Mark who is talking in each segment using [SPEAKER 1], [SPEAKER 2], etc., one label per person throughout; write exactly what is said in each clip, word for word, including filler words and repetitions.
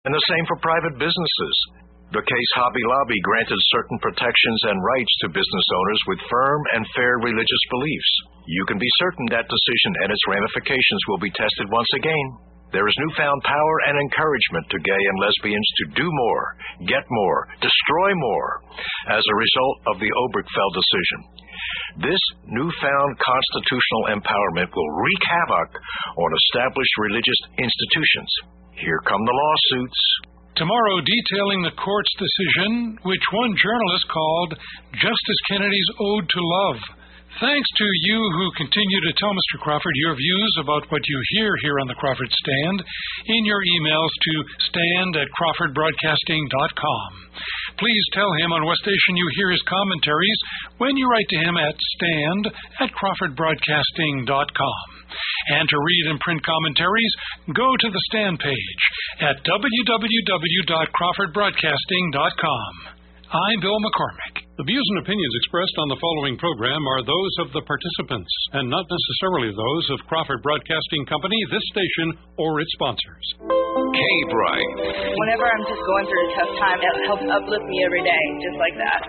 [SPEAKER 1] And the same for private businesses. The case Hobby Lobby granted certain protections and rights to business owners with firm and fair religious beliefs. You can be certain that decision and its ramifications will be tested once again. There is newfound power and encouragement to gay and lesbians to do more, get more, destroy more, as a result of the Obergefell decision. This newfound constitutional empowerment will wreak havoc on established religious institutions. Here come the lawsuits.
[SPEAKER 2] Tomorrow, detailing the court's decision, which one journalist called Justice Kennedy's Ode to Love. Thanks to you who continue to tell Mister Crawford your views about what you hear here on the Crawford Stand in your emails to stand at crawford broadcasting dot com. Please tell him on what station you hear his commentaries when you write to him at stand at crawford broadcasting dot com. And to read and print commentaries, go to the Stand page at w w w dot crawford broadcasting dot com. I'm Bill McCormick.
[SPEAKER 3] The views and opinions expressed on the following program are those of the participants and not necessarily those of Crawford Broadcasting Company, this station, or its sponsors.
[SPEAKER 4] K-Bright.
[SPEAKER 5] Whenever I'm just going through a tough time, it helps uplift me every day, just like that.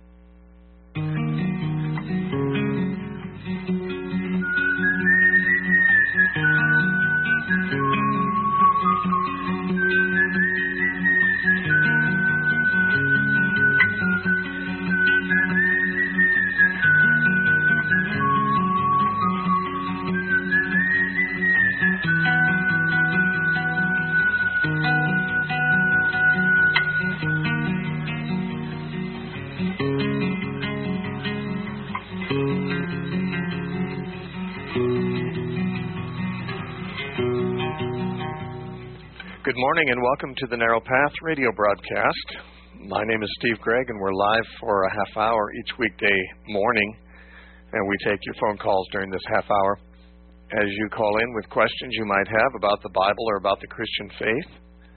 [SPEAKER 6] Good morning and welcome to the Narrow Path radio broadcast. My name is Steve Gregg and we're live for a half hour each weekday morning, and we take your phone calls during this half hour as you call in with questions you might have about the Bible or about the Christian faith,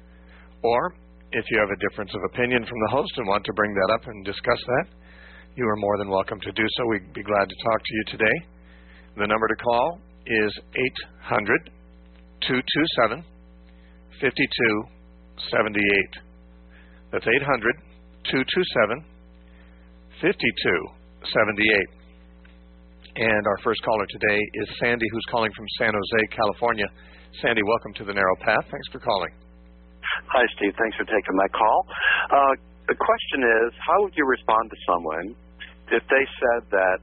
[SPEAKER 6] or if you have a difference of opinion from the host and want to bring that up and discuss that, you are more than welcome to do so. We'd be glad to talk to you today. The number to call is eight hundred, two two seven, five two seven eight. That's eight hundred, two two seven, five two seven eight. And our first caller today is Sandy, who's calling from San Jose, California. Sandy, welcome to the Narrow Path. Thanks for calling.
[SPEAKER 7] Hi, Steve. Thanks for taking my call. Uh, the question is, how would you respond to someone if they said that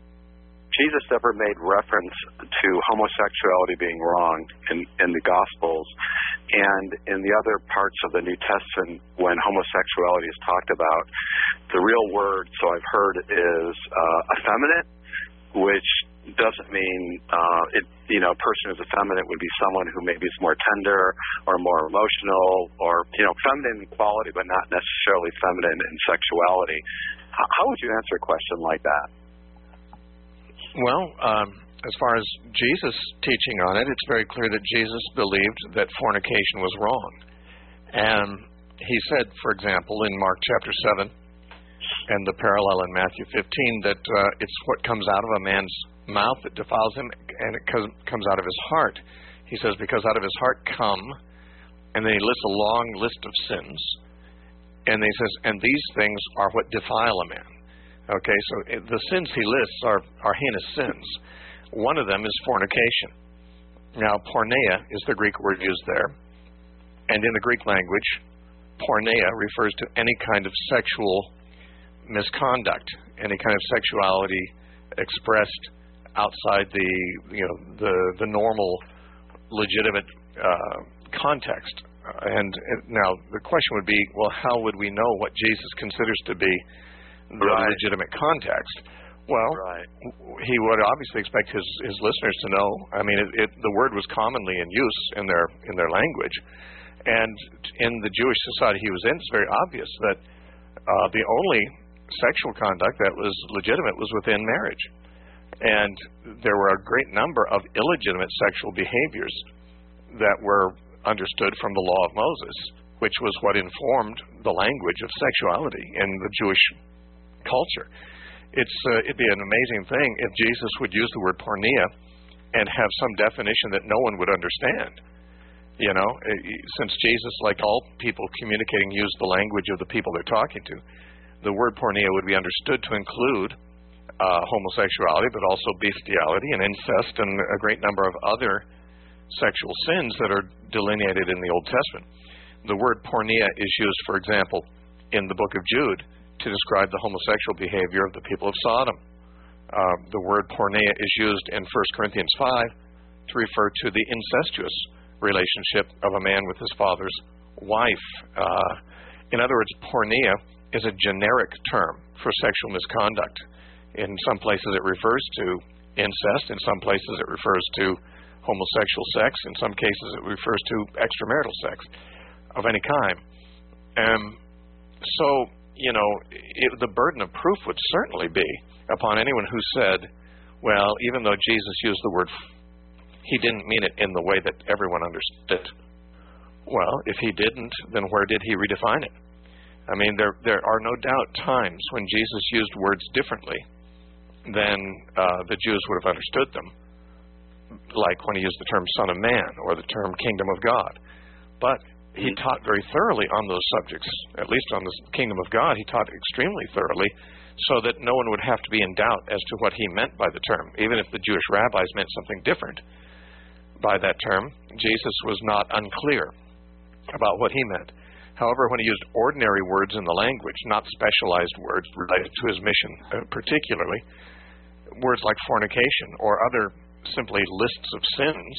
[SPEAKER 7] Jesus never made reference to homosexuality being wrong in, in the Gospels, and in the other parts of the New Testament when homosexuality is talked about, the real word, so I've heard, is uh, effeminate, which doesn't mean, uh, it, you know, a person who's effeminate would be someone who maybe is more tender or more emotional or, you know, feminine in quality but not necessarily feminine in sexuality. How, how would you answer a question like that?
[SPEAKER 6] Well, um, as far as Jesus' teaching on it, it's very clear that Jesus believed that fornication was wrong. And he said, for example, in Mark chapter seven, and the parallel in Matthew fifteen, that uh, it's what comes out of a man's mouth that defiles him, and it comes out of his heart. He says, because out of his heart come, and then he lists a long list of sins, and he says, and these things are what defile a man. Okay, so the sins he lists are, are heinous sins. One of them is fornication. Now, porneia is the Greek word used there. And in the Greek language, porneia refers to any kind of sexual misconduct, any kind of sexuality expressed outside the, you know, the, the normal, legitimate uh, context. And now the question would be, well, how would we know what Jesus considers to be the right. legitimate context? Well, right. he would obviously expect his, his listeners to know. I mean, it, it, the word was commonly in use in their in their language, and in the Jewish society he was in, it's very obvious that uh, the only sexual conduct that was legitimate was within marriage, and there were a great number of illegitimate sexual behaviors that were understood from the law of Moses, which was what informed the language of sexuality in the Jewish culture. It's uh, it'd be an amazing thing if Jesus would use the word porneia and have some definition that no one would understand. You know, since Jesus, like all people communicating, used the language of the people they're talking to, the word porneia would be understood to include uh, homosexuality, but also bestiality and incest and a great number of other sexual sins that are delineated in the Old Testament. The word porneia is used, for example, in the book of Jude to describe the homosexual behavior of the people of Sodom. Uh, the word porneia is used in First Corinthians five to refer to the incestuous relationship of a man with his father's wife. Uh, in other words, porneia is a generic term for sexual misconduct. In some places it refers to incest. In some places it refers to homosexual sex. In some cases it refers to extramarital sex of any kind. Um, so, you know, it, the burden of proof would certainly be upon anyone who said, well, even though Jesus used the word, he didn't mean it in the way that everyone understood. Well, if he didn't, then where did he redefine it? I mean, there there are no doubt times when Jesus used words differently than uh, the Jews would have understood them, like when he used the term Son of Man or the term Kingdom of God. But he taught very thoroughly on those subjects, at least on the Kingdom of God. He taught extremely thoroughly so that no one would have to be in doubt as to what he meant by the term. Even if the Jewish rabbis meant something different by that term, Jesus was not unclear about what he meant. However, when he used ordinary words in the language, not specialized words related to his mission uh, particularly, words like fornication or other simply lists of sins,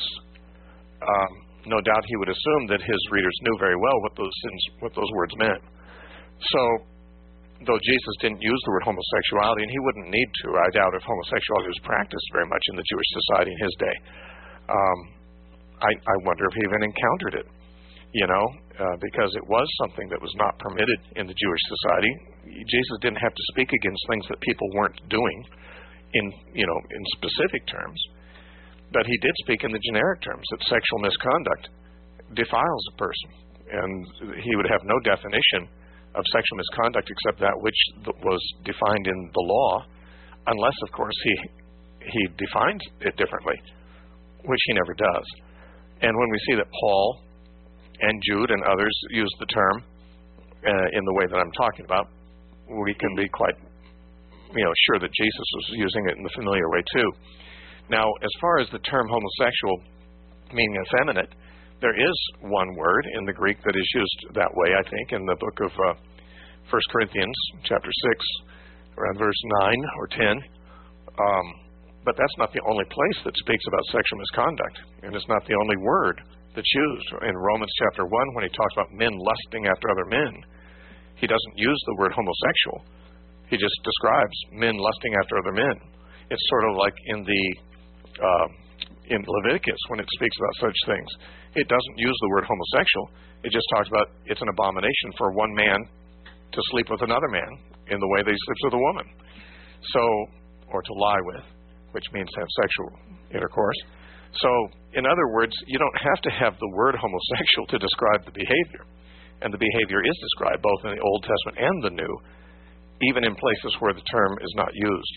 [SPEAKER 6] um, no doubt he would assume that his readers knew very well what those sins, what those words meant. So, though Jesus didn't use the word homosexuality, and he wouldn't need to, I doubt if homosexuality was practiced very much in the Jewish society in his day. Um, I, I wonder if he even encountered it, you know, uh, because it was something that was not permitted in the Jewish society. Jesus didn't have to speak against things that people weren't doing in, you know, in specific terms, but he did speak in the generic terms that sexual misconduct defiles a person, and he would have no definition of sexual misconduct except that which was defined in the law, unless, of course, he he defines it differently, which he never does. And when we see that Paul and Jude and others use the term uh, in the way that I'm talking about, we can be quite, you know, sure that Jesus was using it in the familiar way too. Now, as far as the term homosexual meaning effeminate, there is one word in the Greek that is used that way, I think, in the book of uh, First Corinthians, chapter six, around verse nine or ten. Um, but that's not the only place that speaks about sexual misconduct, and it's not the only word that's used. In Romans chapter one, when he talks about men lusting after other men, he doesn't use the word homosexual. He just describes men lusting after other men. It's sort of like in the uh, in Leviticus when it speaks about such things. It doesn't use the word homosexual. It just talks about it's an abomination for one man to sleep with another man in the way that he sleeps with a woman. So, or to lie with, which means to have sexual intercourse. So, in other words, you don't have to have the word homosexual to describe the behavior. And the behavior is described both in the Old Testament and the New, even in places where the term is not used.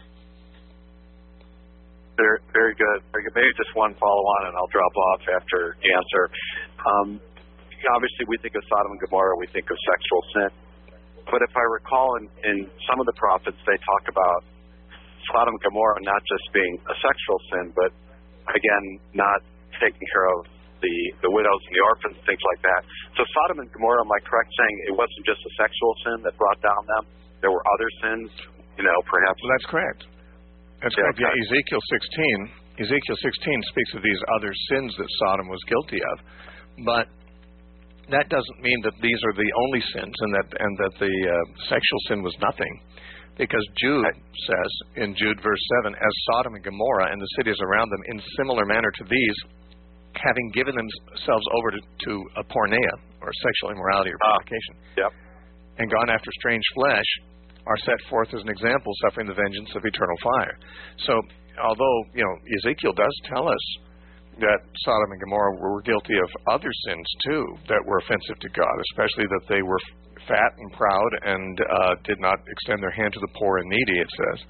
[SPEAKER 7] Very, very good. Very good. Maybe just one follow-on, and I'll drop off after the answer. Um, obviously, we think of Sodom and Gomorrah, we think of sexual sin. But if I recall, in, in some of the prophets, they talk about Sodom and Gomorrah not just being a sexual sin, but, again, not taking care of the, the widows and the orphans, things like that. So Sodom and Gomorrah, am I correct saying it wasn't just a sexual sin that brought down them? There were other sins, you know, perhaps?
[SPEAKER 6] Well, that's correct. That's yeah, correct. Okay. Yeah, Ezekiel sixteen, Ezekiel sixteen speaks of these other sins that Sodom was guilty of. But that doesn't mean that these are the only sins and that and that the uh, sexual sin was nothing. Because Jude says in Jude verse seven, as Sodom and Gomorrah and the cities around them in similar manner to these, having given themselves over to, to a porneia, or sexual immorality or provocation,
[SPEAKER 7] ah, yep.
[SPEAKER 6] and gone after strange flesh, are set forth as an example, suffering the vengeance of eternal fire. So, although, you know, Ezekiel does tell us that Sodom and Gomorrah were guilty of other sins, too, that were offensive to God, especially that they were fat and proud and uh, did not extend their hand to the poor and needy, it says.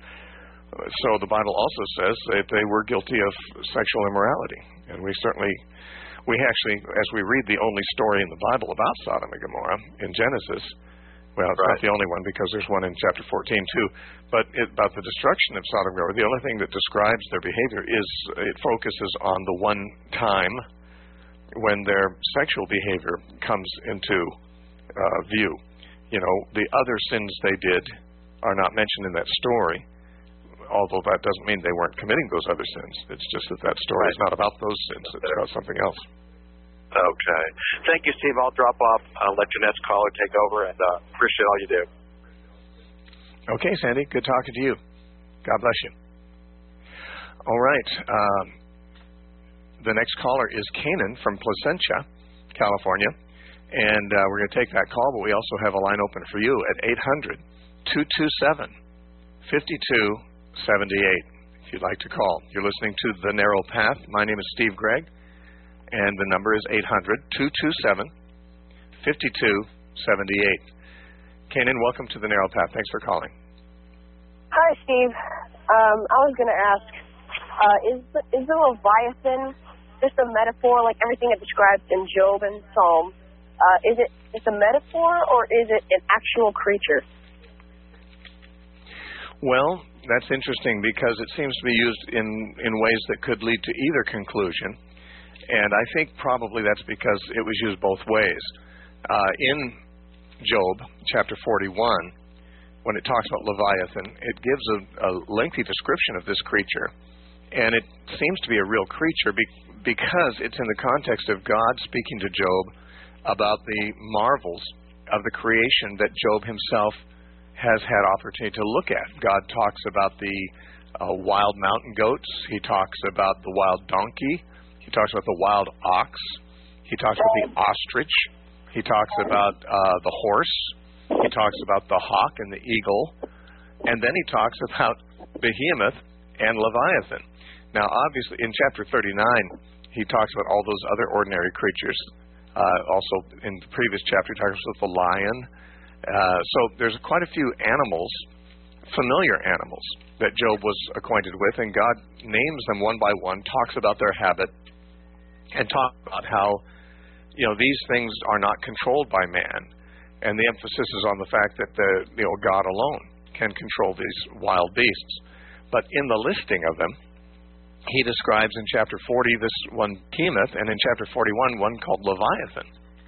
[SPEAKER 6] So the Bible also says that they were guilty of sexual immorality. And we certainly we actually, as we read the only story in the Bible about Sodom and Gomorrah in Genesis, well, it's
[SPEAKER 7] right.
[SPEAKER 6] not the only one because there's one in chapter fourteen too, but it, about the destruction of Sodom and Gomorrah, the only thing that describes their behavior is it focuses on the one time when their sexual behavior comes into uh, view. You know, the other sins they did are not mentioned in that story, although that doesn't mean they weren't committing those other sins. It's just that that story
[SPEAKER 7] right.
[SPEAKER 6] is not about those sins. It's about something else.
[SPEAKER 7] Okay. Thank you, Steve. I'll drop off. I'll let your next caller take over, and uh, appreciate all you do.
[SPEAKER 6] Okay, Sandy. Good talking to you. God bless you. All right. Um, the next caller is Canaan from Placentia, California. And uh, we're going to take that call, but we also have a line open for you at eight hundred, two two seven, five two seven eight if you'd like to call. You're listening to The Narrow Path. My name is Steve Gregg, and the number is eight hundred, two two seven, five two seven eight. Canaan, welcome to The Narrow Path. Thanks for calling.
[SPEAKER 8] Hi, Steve. Um, I was going to ask, uh, is, the, is the Leviathan just a metaphor like everything it describes in Job and Psalm? Uh, is it just a metaphor, or is it an actual creature?
[SPEAKER 6] Well, that's interesting because it seems to be used in, in ways that could lead to either conclusion. And I think probably that's because it was used both ways. Uh, in Job, chapter forty-one, when it talks about Leviathan, it gives a, a lengthy description of this creature. And it seems to be a real creature be- because it's in the context of God speaking to Job about the marvels of the creation that Job himself has had opportunity to look at. God talks about the uh, wild mountain goats. He talks about the wild donkey. He talks about the wild ox. He talks about the ostrich. He talks about uh, the horse. He talks about the hawk and the eagle. And then he talks about Behemoth and Leviathan. Now, obviously, in chapter thirty-nine, he talks about all those other ordinary creatures. Uh, also, in the previous chapter, he talks about the lion. Uh, so there's quite a few animals, familiar animals, that Job was acquainted with, and God names them one by one, talks about their habit, and talks about how, you know, these things are not controlled by man. And the emphasis is on the fact that the, you know, God alone can control these wild beasts. But in the listing of them, he describes in chapter forty this one Behemoth, and in chapter forty-one one called Leviathan.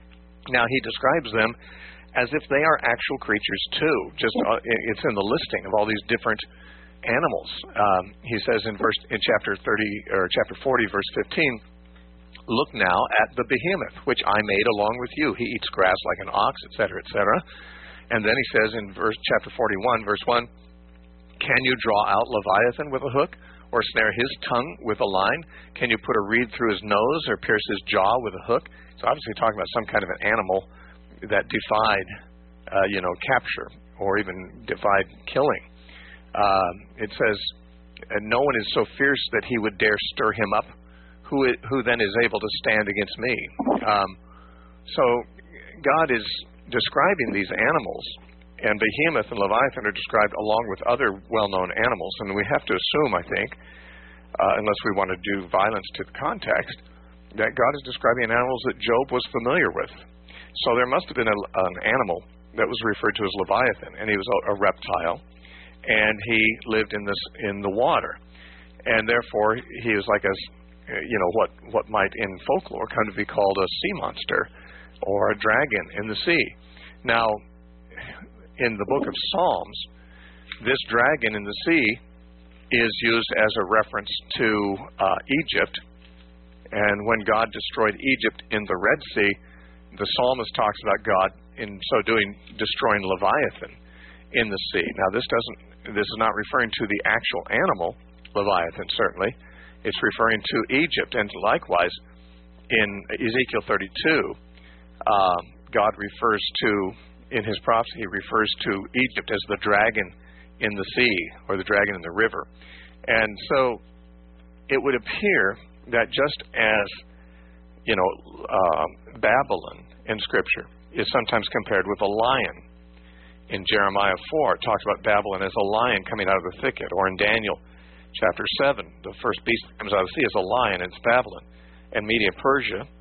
[SPEAKER 6] Now he describes them as if they are actual creatures too. Just uh, it's in the listing of all these different animals. Um, he says in verse in chapter thirty or chapter forty, verse fifteen, "Look now at the Behemoth, which I made along with you. He eats grass like an ox, et cetera, et cetera" And then he says in verse chapter forty-one, verse one, "Can you draw out Leviathan with a hook, or snare his tongue with a line? Can you put a reed through his nose, or pierce his jaw with a hook?" It's obviously talking about some kind of an animal that defied, uh, you know, capture, or even defied killing. Um, it says, "No one is so fierce that he would dare stir him up. Who, it, who then is able to stand against me?" Um, so God is describing these animals, and Behemoth and Leviathan are described along with other well-known animals. And we have to assume, I think, uh, unless we want to do violence to the context, that God is describing animals that Job was familiar with. So there must have been a, an animal that was referred to as Leviathan, and he was a, a reptile, and he lived in this in the water, and therefore he is like a, you know, what what might in folklore kind of be called a sea monster or a dragon in the sea. Now, in the book of Psalms, this dragon in the sea is used as a reference to uh, Egypt. And when God destroyed Egypt in the Red Sea, the psalmist talks about God, in so doing, destroying Leviathan in the sea. Now, this doesn't. This is not referring to the actual animal, Leviathan, certainly. It's referring to Egypt. And likewise, in Ezekiel thirty-two, uh, God refers to, in his prophecy, he refers to Egypt as the dragon in the sea, or the dragon in the river. And so it would appear that just as, you know, uh, Babylon in Scripture is sometimes compared with a lion. In Jeremiah four, it talks about Babylon as a lion coming out of the thicket. Or in Daniel chapter seven, the first beast that comes out of the sea is a lion, and it's Babylon. And Media Persia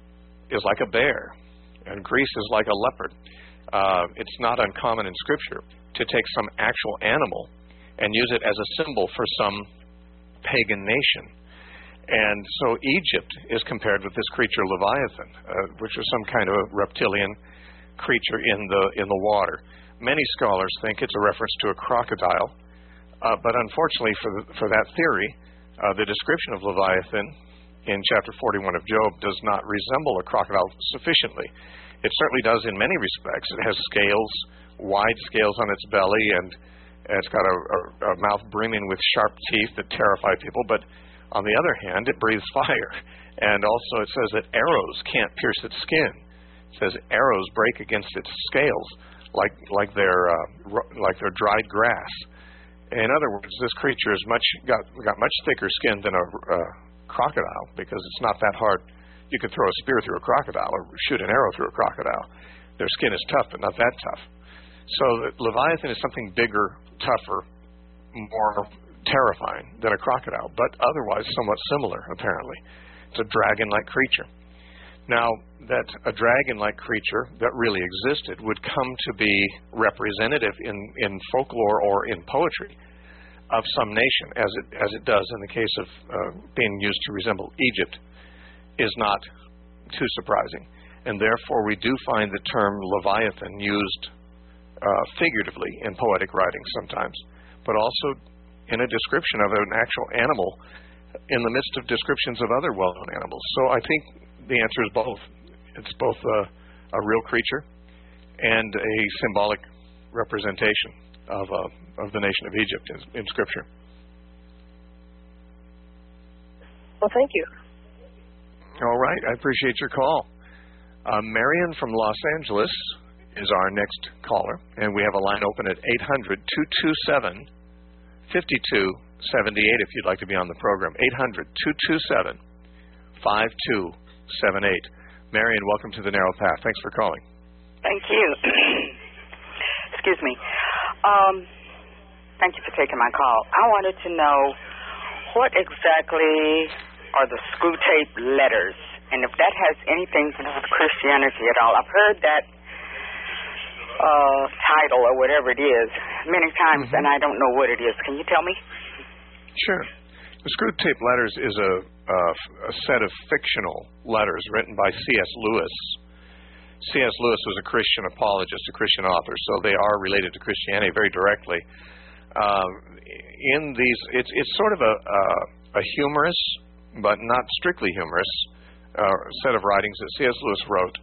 [SPEAKER 6] is like a bear, and Greece is like a leopard. Uh, it's not uncommon in Scripture to take some actual animal and use it as a symbol for some pagan nation. And so Egypt is compared with this creature Leviathan, uh, which is some kind of a reptilian creature in the in the water. Many scholars think it's a reference to a crocodile, uh, but unfortunately for the, for that theory, uh, the description of Leviathan in chapter forty-one of Job does not resemble a crocodile sufficiently. It certainly does in many respects. It has scales, wide scales on its belly, and it's got a, a, a mouth brimming with sharp teeth that terrify people. But on the other hand, it breathes fire. And also it says that arrows can't pierce its skin. It says arrows break against its scales like like they're, uh, like they're dried grass. In other words, this creature has much got, got much thicker skin than a uh, crocodile, because it's not that hard. You could throw a spear through a crocodile or shoot an arrow through a crocodile. Their skin is tough, but not that tough. So Leviathan is something bigger, tougher, more terrifying than a crocodile, but otherwise somewhat similar, apparently. It's a dragon-like creature. Now, that a dragon-like creature that really existed would come to be representative in, in folklore or in poetry of some nation, as it, as it does in the case of uh, being used to resemble Egypt, is not too surprising. And therefore, we do find the term Leviathan used uh, figuratively in poetic writing sometimes, but also in a description of an actual animal in the midst of descriptions of other well-known animals. So I think the answer is both. It's both a, a real creature and a symbolic representation of, uh, of the nation of Egypt in, in Scripture.
[SPEAKER 8] Well, thank you.
[SPEAKER 6] All right. I appreciate your call. Uh, Marion from Los Angeles is our next caller, and we have a line open at eight hundred, two two seven, five two seven eight if you'd like to be on the program. eight hundred, two two seven, five two seven eight. Marion, welcome to the Narrow Path. Thanks for calling.
[SPEAKER 9] Thank you. Excuse me. Um, thank you for taking my call. I wanted to know what exactly are the screw tape letters, and if that has anything to do with Christianity at all. I've heard that uh, title or whatever it is many times, mm-hmm. and I don't know what it is. Can you tell me?
[SPEAKER 6] Sure. The screw tape letters is a, uh, a set of fictional letters written by C S Lewis. C S Lewis was a Christian apologist, a Christian author, so they are related to Christianity very directly. Um, in these, it's it's sort of a, a, a humorous, but not strictly humorous, uh, set of writings that C S Lewis wrote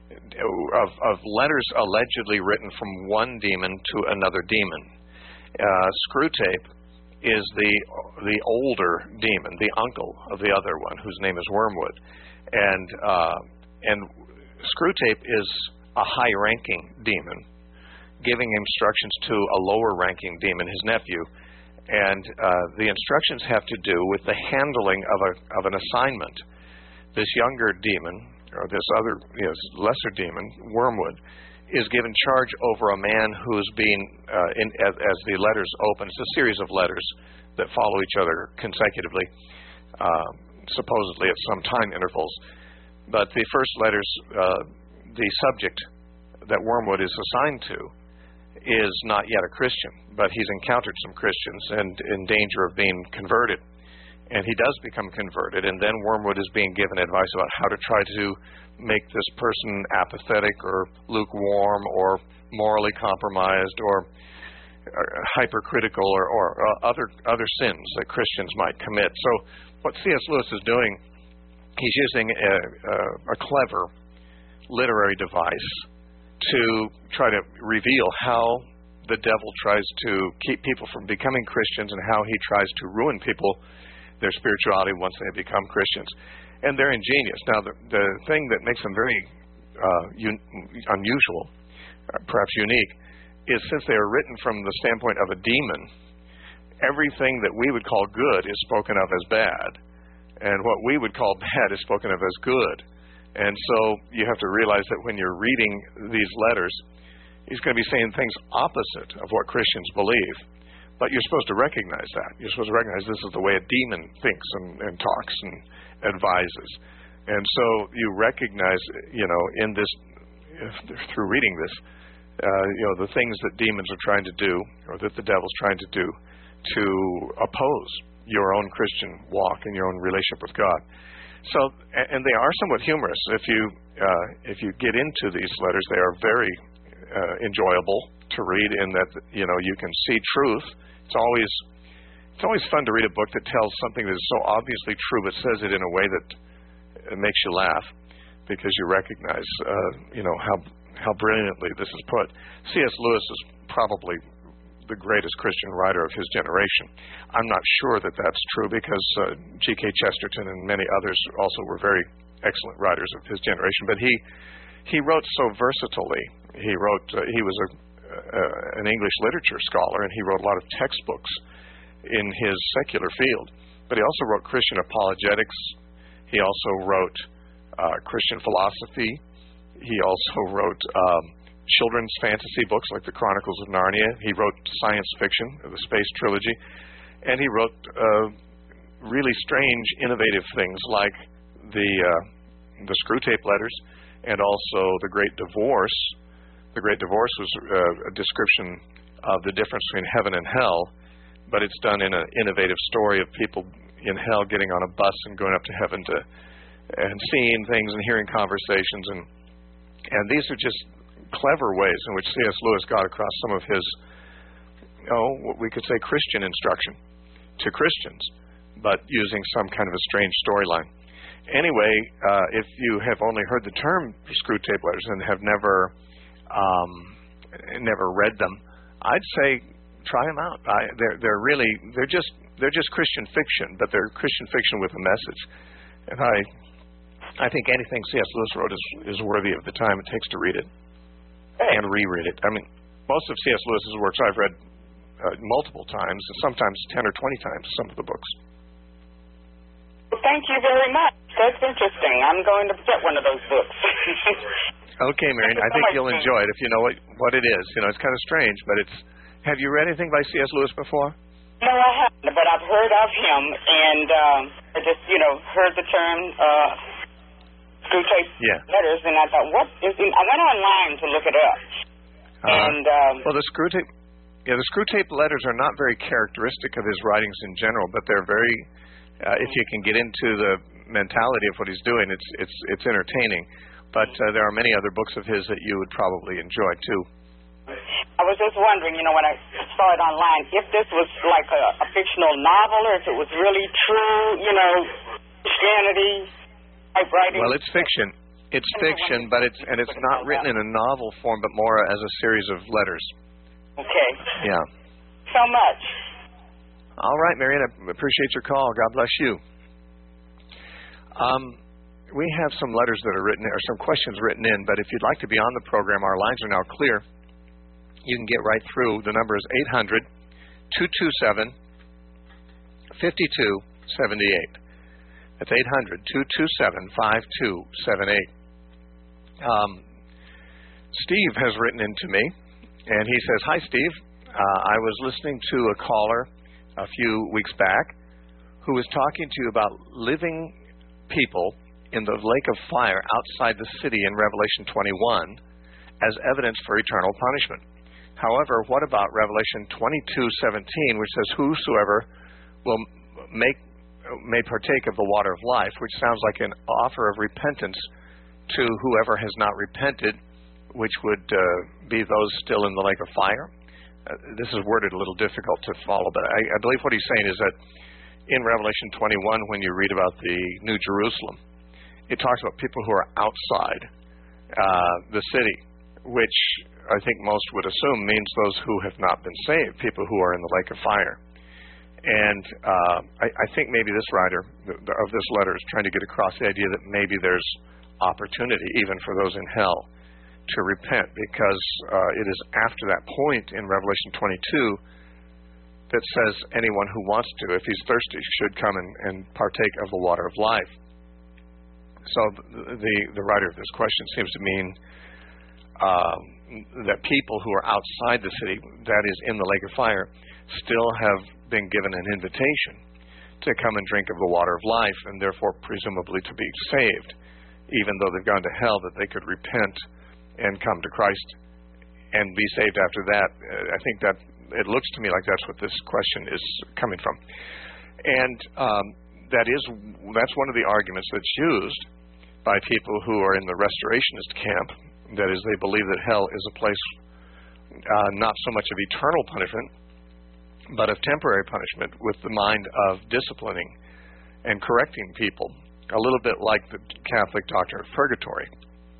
[SPEAKER 6] of, of letters allegedly written from one demon to another demon. Uh, Screwtape is the the older demon, the uncle of the other one, whose name is Wormwood, and uh, and Screwtape is a high-ranking demon, giving instructions to a lower-ranking demon, his nephew. And uh, the instructions have to do with the handling of a of an assignment. This younger demon, or this other you know, lesser demon, Wormwood, is given charge over a man who is being, uh, in, as, as the letters open, it's a series of letters that follow each other consecutively, uh, supposedly at some time intervals. But the first letters, uh, the subject that Wormwood is assigned to is not yet a Christian, but he's encountered some Christians and in danger of being converted. And he does become converted, and then Wormwood is being given advice about how to try to make this person apathetic or lukewarm or morally compromised or hypercritical or, or uh, other other sins that Christians might commit. So what C S Lewis is doing, he's using a, a, a clever literary device to try to reveal how the devil tries to keep people from becoming Christians and how he tries to ruin people, their spirituality, once they become Christians. And they're ingenious. Now, the, the thing that makes them very uh, un, unusual, uh, perhaps unique, is since they are written from the standpoint of a demon, everything that we would call good is spoken of as bad, and what we would call bad is spoken of as good. And so you have to realize that when you're reading these letters, he's going to be saying things opposite of what Christians believe. But you're supposed to recognize that. You're supposed to recognize this is the way a demon thinks and, and talks and advises. And so you recognize, you know, in this, through reading this, uh, you know, the things that demons are trying to do, or that the devil's trying to do, to oppose your own Christian walk and your own relationship with God. So, and they are somewhat humorous. If you uh, if you get into these letters, they are very uh, enjoyable to read. In that, you know, you can see truth. It's always it's always fun to read a book that tells something that is so obviously true, but says it in a way that it makes you laugh, because you recognize, uh, you know, how how brilliantly this is put. C S Lewis is probably the greatest Christian writer of his generation. I'm not sure that that's true, because uh, G K Chesterton and many others also were very excellent writers of his generation. But he he wrote so versatilely. He wrote. Uh, he was a, uh, an English literature scholar, and he wrote a lot of textbooks in his secular field. But he also wrote Christian apologetics. He also wrote uh, Christian philosophy. He also wrote um, children's fantasy books like the Chronicles of Narnia. He wrote science fiction, the Space Trilogy. And he wrote uh, really strange, innovative things like the uh, the Screwtape Letters, and also The Great Divorce. The Great Divorce was uh, a description of the difference between heaven and hell, but it's done in an innovative story of people in hell getting on a bus and going up to heaven to and seeing things and hearing conversations, and and these are just clever ways in which C S Lewis got across some of his, oh, what we could say Christian instruction to Christians, but using some kind of a strange storyline. Anyway, uh, if you have only heard the term Screwtape Letters and have never um, never read them, I'd say try them out. I, they're they're really they're just they're just Christian fiction, but they're Christian fiction with a message. And I I think anything C S Lewis wrote is is worthy of the time it takes to read it and reread it. I mean, most of C S Lewis's works I've read uh, multiple times, and sometimes ten or twenty times some of the books.
[SPEAKER 9] Well, thank you very much. That's interesting. I'm going to get one of those books.
[SPEAKER 6] Okay, Marion, I think you'll enjoy it if you know what what it is. You know, it's kind of strange, but it's. Have you read anything by C S Lewis before?
[SPEAKER 9] No, I haven't, but I've heard of him, and um, I just, you know, heard the term uh, Screwtape
[SPEAKER 6] yeah.
[SPEAKER 9] Letters, and I thought, what is? In, I went online to look it up,
[SPEAKER 6] uh,
[SPEAKER 9] and um,
[SPEAKER 6] well, the Screwtape, yeah, the Screwtape Letters are not very characteristic of his writings in general, but they're very. Uh, if you can get into the mentality of what he's doing, it's it's it's entertaining. But uh, there are many other books of his that you would probably enjoy too.
[SPEAKER 9] I was just wondering, you know, when I saw it online, if this was like a, a fictional novel, or if it was really true, you know, Christianity type writing.
[SPEAKER 6] Well, it's fiction. It's fiction, but it's and it's not written in a novel form, but more as a series of letters.
[SPEAKER 9] Okay.
[SPEAKER 6] Yeah.
[SPEAKER 9] So much.
[SPEAKER 6] All right, Marion, I appreciate your call. God bless you. Um, we have some letters that are written, or some questions written in, but if you'd like to be on the program, our lines are now clear. You can get right through. The number is eight hundred, two two seven, five two seven eight. That's eight hundred, two two seven, five two seven eight. Um, Steve has written in to me, and he says, "Hi, Steve. Uh, I was listening to a caller a few weeks back who was talking to you about living people in the lake of fire outside the city in Revelation twenty-one as evidence for eternal punishment. However, what about Revelation twenty-two seventeen, which says, whosoever will make may partake of the water of life, which sounds like an offer of repentance to whoever has not repented, which would uh, be those still in the lake of fire?" Uh, this is worded a little difficult to follow, but I, I believe what he's saying is that in Revelation twenty-one, when you read about the New Jerusalem, it talks about people who are outside uh, the city, which I think most would assume means those who have not been saved, people who are in the lake of fire. And uh, I, I think maybe this writer of this letter is trying to get across the idea that maybe there's opportunity even for those in hell to repent, because uh, it is after that point in Revelation twenty-two that says anyone who wants to, if he's thirsty, should come and, and partake of the water of life. So the the writer of this question seems to mean uh, that people who are outside the city, that is in the lake of fire, still have been given an invitation to come and drink of the water of life and therefore presumably to be saved, even though they've gone to hell, that they could repent and come to Christ and be saved after that. Uh, I think that it looks to me like that's what this question is coming from. And um, that is, that's one of the arguments that's used by people who are in the restorationist camp. That is, they believe that hell is a place uh, not so much of eternal punishment, but of temporary punishment, with the mind of disciplining and correcting people, a little bit like the Catholic doctrine of purgatory.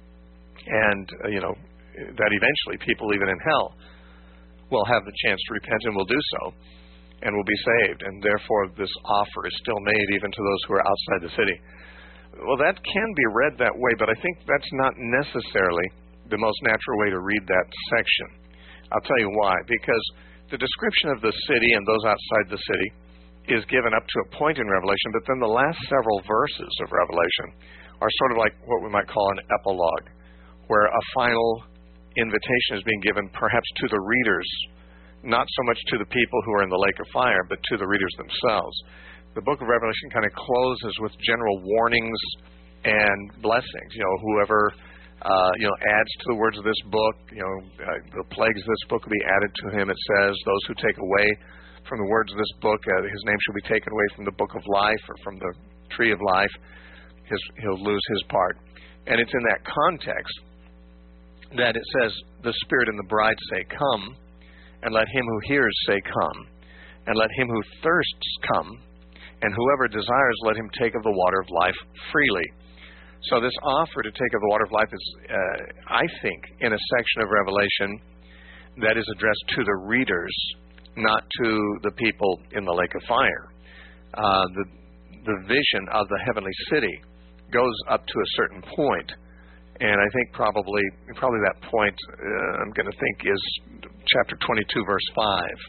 [SPEAKER 6] And, uh, you know, that eventually people, even in hell, will have the chance to repent and will do so and will be saved. And therefore, this offer is still made even to those who are outside the city. Well, that can be read that way, but I think that's not necessarily the most natural way to read that section. I'll tell you why. Because the description of the city and those outside the city is given up to a point in Revelation, but then the last several verses of Revelation are sort of like what we might call an epilogue, where a final invitation is being given perhaps to the readers, not so much to the people who are in the lake of fire, but to the readers themselves. The book of Revelation kind of closes with general warnings and blessings. You know, whoever uh, you know adds to the words of this book, you know, uh, the plagues of this book will be added to him. It says, those who take away from the words of this book, uh, his name shall be taken away from the book of life, or from the tree of life. His, he'll lose his part. And it's in that context that it says, the Spirit and the bride say, come, and let him who hears say, come, and let him who thirsts come, and whoever desires, let him take of the water of life freely. So this offer to take of the water of life is, uh, I think, in a section of Revelation that is addressed to the readers, not to the people in the lake of fire. Uh, the, the vision of the heavenly city goes up to a certain point, and I think probably probably that point, uh, I'm going to think, is chapter twenty-two, verse five.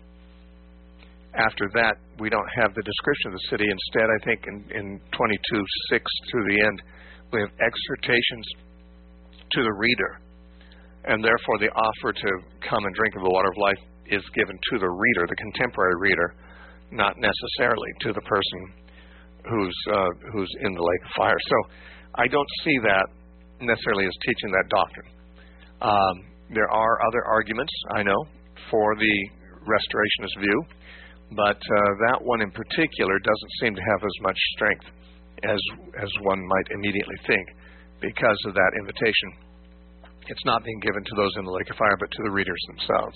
[SPEAKER 6] After that, we don't have the description of the city. Instead, I think in, in twenty-two, six through the end, we have exhortations to the reader. And therefore, the offer to come and drink of the water of life is given to the reader, the contemporary reader, not necessarily to the person who's uh, who's in the lake of fire. So I don't see that necessarily as teaching that doctrine. Um, there are other arguments, I know, for the restorationist view, but uh, that one in particular doesn't seem to have as much strength as as one might immediately think, because of that invitation. It's not being given to those in the lake of fire, but to the readers themselves.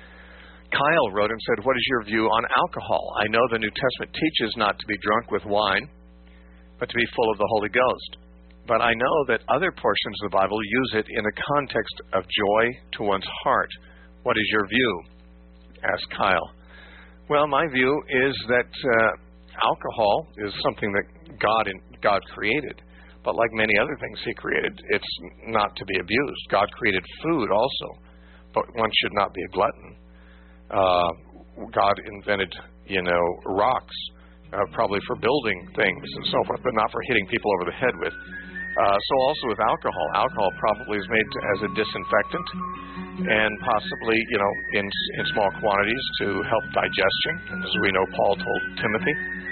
[SPEAKER 6] Kyle wrote and said, what is your view on alcohol? I know the New Testament teaches not to be drunk with wine, but to be full of the Holy Ghost. But I know that other portions of the Bible use it in the context of joy to one's heart. What is your view? Asked Kyle. Well, my view is that uh, alcohol is something that God in, God created. But like many other things he created, it's not to be abused. God created food also, but one should not be a glutton. Uh, God invented, you know, rocks, uh, probably for building things and so forth, but not for hitting people over the head with. Uh, so also with alcohol. Alcohol probably is made to, as a disinfectant, and possibly, you know, in in small quantities to help digestion, as we know Paul told Timothy,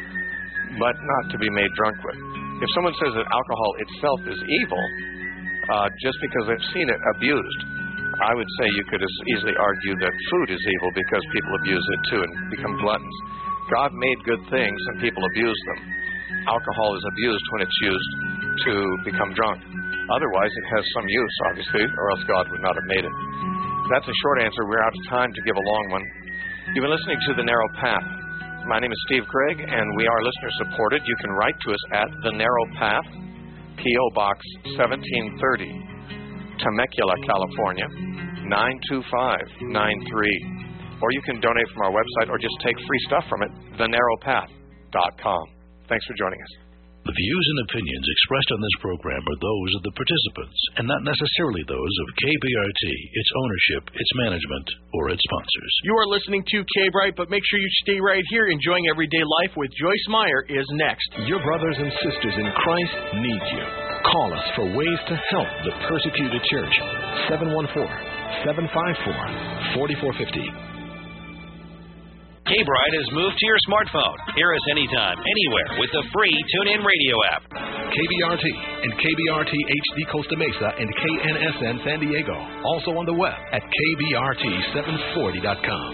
[SPEAKER 6] but not to be made drunk with. If someone says that alcohol itself is evil, uh, just because they've seen it abused, I would say you could as easily argue that food is evil because people abuse it too and become gluttons. God made good things and people abuse them. Alcohol is abused when it's used to become drunk. Otherwise, it has some use, obviously, or else God would not have made it. That's a short answer. We're out of time to give a long one. You've been listening to The Narrow Path. My name is Steve Craig, and we are listener-supported. You can write to us at The Narrow Path, P O. Box seventeen thirty, Temecula, California, nine two five nine three. Or you can donate from our website or just take free stuff from it, the narrow path dot com. Thanks for joining us.
[SPEAKER 10] The views and opinions expressed on this program are those of the participants and not necessarily those of K B R T, its ownership, its management, or its sponsors.
[SPEAKER 11] You are listening to K-Bright, but make sure you stay right here. Enjoying Everyday Life with Joyce Meyer is next.
[SPEAKER 12] Your brothers and sisters in Christ need you. Call us for ways to help the persecuted church. seven one four, seven five four, four four five zero.
[SPEAKER 13] K-Bride has moved to your smartphone. Hear us anytime, anywhere with the free TuneIn Radio app.
[SPEAKER 12] K B R T and K B R T H D Costa Mesa and K N S N San Diego. Also on the web at K B R T seven forty dot com.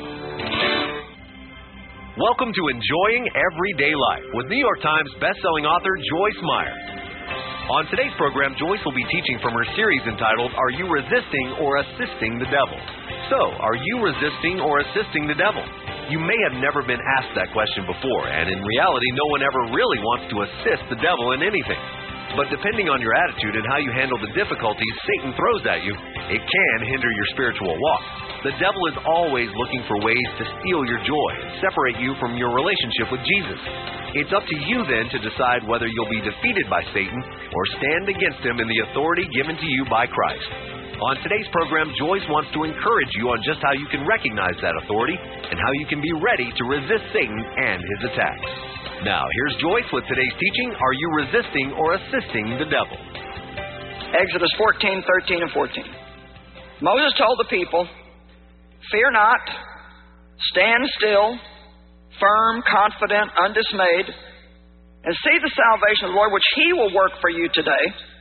[SPEAKER 14] Welcome to Enjoying Everyday Life with New York Times bestselling author Joyce Meyer. On today's program, Joyce will be teaching from her series entitled, Are You Resisting or Assisting the Devil? So, are you resisting or assisting the devil? You may have never been asked that question before, and in reality, no one ever really wants to assist the devil in anything. But depending on your attitude and how you handle the difficulties Satan throws at you, it can hinder your spiritual walk. The devil is always looking for ways to steal your joy and separate you from your relationship with Jesus. It's up to you then to decide whether you'll be defeated by Satan or stand against him in the authority given to you by Christ. On today's program, Joyce wants to encourage you on just how you can recognize that authority and how you can be ready to resist Satan and his attacks. Now, here's Joyce with today's teaching, Are You Resisting or Assisting the Devil?
[SPEAKER 15] Exodus fourteen, thirteen, and fourteen. Moses told the people, Fear not, stand still, firm, confident, undismayed, and see the salvation of the Lord, which he will work for you today.